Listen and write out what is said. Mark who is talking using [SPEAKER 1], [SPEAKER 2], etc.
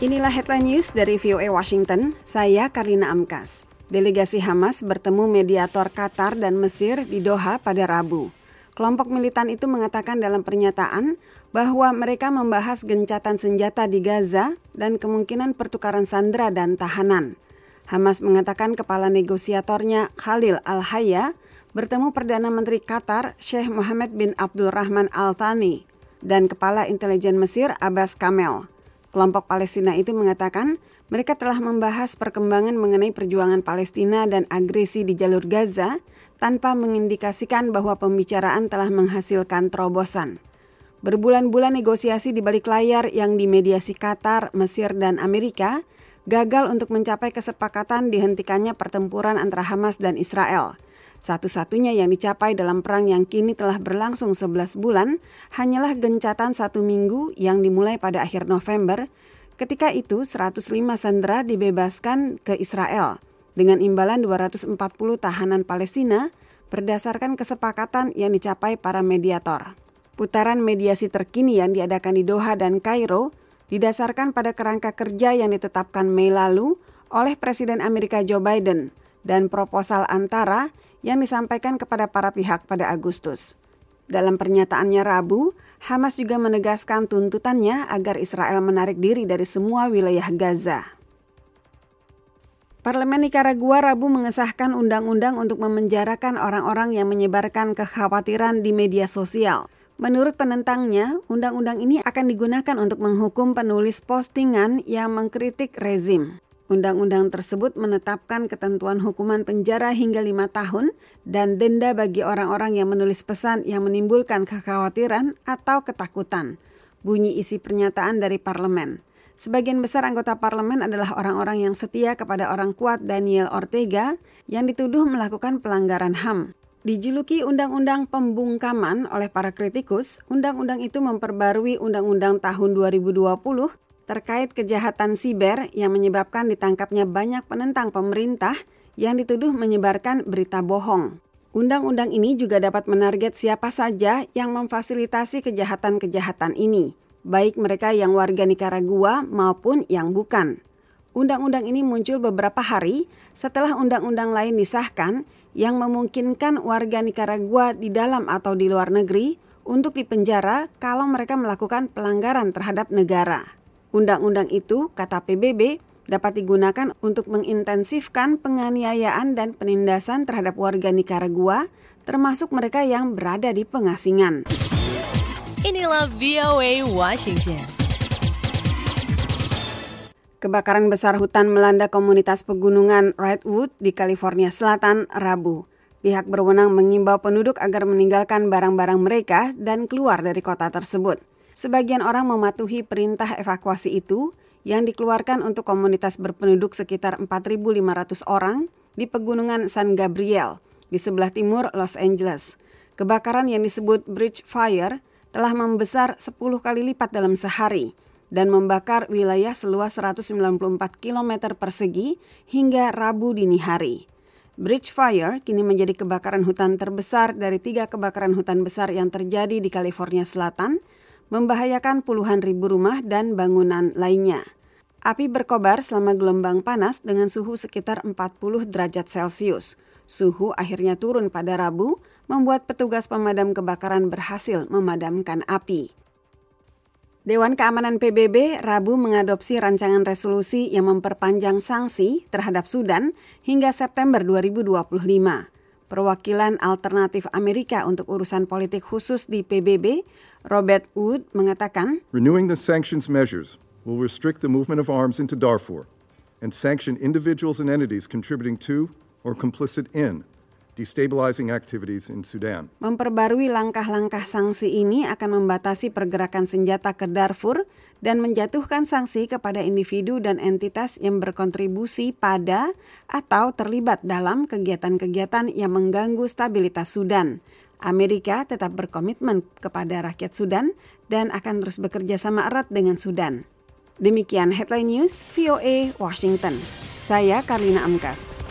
[SPEAKER 1] Inilah headline news dari VOA Washington, saya Karlina Amkas. Delegasi Hamas bertemu mediator Qatar dan Mesir di Doha pada Rabu. Kelompok militan itu mengatakan dalam pernyataan bahwa mereka membahas gencatan senjata di Gaza dan kemungkinan pertukaran sandera dan tahanan. Hamas mengatakan kepala negosiatornya Khalil Al-Hayya bertemu Perdana Menteri Qatar Sheikh Mohammed bin Abdul Rahman Al Thani dan Kepala Intelijen Mesir Abbas Kamel. Kelompok Palestina itu mengatakan mereka telah membahas perkembangan mengenai perjuangan Palestina dan agresi di jalur Gaza tanpa mengindikasikan bahwa pembicaraan telah menghasilkan terobosan. Berbulan-bulan negosiasi di balik layar yang dimediasi Qatar, Mesir, dan Amerika gagal untuk mencapai kesepakatan dihentikannya pertempuran antara Hamas dan Israel. Satu-satunya yang dicapai dalam perang yang kini telah berlangsung 11 bulan hanyalah gencatan 1 minggu yang dimulai pada akhir November. Ketika itu 105 sandera dibebaskan ke Israel dengan imbalan 240 tahanan Palestina berdasarkan kesepakatan yang dicapai para mediator. Putaran mediasi terkini yang diadakan di Doha dan Kairo didasarkan pada kerangka kerja yang ditetapkan Mei lalu oleh Presiden Amerika Joe Biden dan proposal antara yang disampaikan kepada para pihak pada Agustus. Dalam pernyataannya Rabu, Hamas juga menegaskan tuntutannya agar Israel menarik diri dari semua wilayah Gaza. Parlemen Nikaragua Rabu mengesahkan undang-undang untuk memenjarakan orang-orang yang menyebarkan kekhawatiran di media sosial. Menurut penentangnya, undang-undang ini akan digunakan untuk menghukum penulis postingan yang mengkritik rezim. Undang-undang tersebut menetapkan ketentuan hukuman penjara hingga 5 tahun dan denda bagi orang-orang yang menulis pesan yang menimbulkan kekhawatiran atau ketakutan. Bunyi isi pernyataan dari parlemen. Sebagian besar anggota parlemen adalah orang-orang yang setia kepada orang kuat Daniel Ortega yang dituduh melakukan pelanggaran HAM. Dijuluki Undang-Undang Pembungkaman oleh para kritikus, undang-undang itu memperbarui Undang-Undang tahun 2020 terkait kejahatan siber yang menyebabkan ditangkapnya banyak penentang pemerintah yang dituduh menyebarkan berita bohong. Undang-undang ini juga dapat menarget siapa saja yang memfasilitasi kejahatan-kejahatan ini, baik mereka yang warga Nikaragua maupun yang bukan. Undang-undang ini muncul beberapa hari setelah undang-undang lain disahkan yang memungkinkan warga Nikaragua di dalam atau di luar negeri untuk dipenjara kalau mereka melakukan pelanggaran terhadap negara. Undang-undang itu, kata PBB, dapat digunakan untuk mengintensifkan penganiayaan dan penindasan terhadap warga Nikaragua, termasuk mereka yang berada di pengasingan.
[SPEAKER 2] Inilah VOA Washington.
[SPEAKER 1] Kebakaran besar hutan melanda komunitas pegunungan Redwood di California Selatan Rabu. Pihak berwenang mengimbau penduduk agar meninggalkan barang-barang mereka dan keluar dari kota tersebut. Sebagian orang mematuhi perintah evakuasi itu yang dikeluarkan untuk komunitas berpenduduk sekitar 4.500 orang di pegunungan San Gabriel di sebelah timur Los Angeles. Kebakaran yang disebut Bridge Fire telah membesar 10 kali lipat dalam sehari dan membakar wilayah seluas 194 km persegi hingga Rabu dini hari. Bridge Fire kini menjadi kebakaran hutan terbesar dari 3 kebakaran hutan besar yang terjadi di California Selatan, membahayakan puluhan ribu rumah dan bangunan lainnya. Api berkobar selama gelombang panas dengan suhu sekitar 40 derajat Celcius. Suhu akhirnya turun pada Rabu, membuat petugas pemadam kebakaran berhasil memadamkan api. Dewan Keamanan PBB Rabu mengadopsi rancangan resolusi yang memperpanjang sanksi terhadap Sudan hingga September 2025. Perwakilan Alternatif Amerika untuk urusan politik khusus di PBB, Robert Wood, mengatakan,
[SPEAKER 3] Renewing the sanctions measures will restrict the movement of arms into Darfur and sanction individuals and entities contributing to or complicit in destabilizing activities in Sudan.
[SPEAKER 1] Memperbarui langkah-langkah sanksi ini akan membatasi pergerakan senjata ke Darfur dan menjatuhkan sanksi kepada individu dan entitas yang berkontribusi pada atau terlibat dalam kegiatan-kegiatan yang mengganggu stabilitas Sudan. Amerika tetap berkomitmen kepada rakyat Sudan dan akan terus bekerja sama erat dengan Sudan. Demikian Headline News VOA Washington. Saya Karlina Amkas.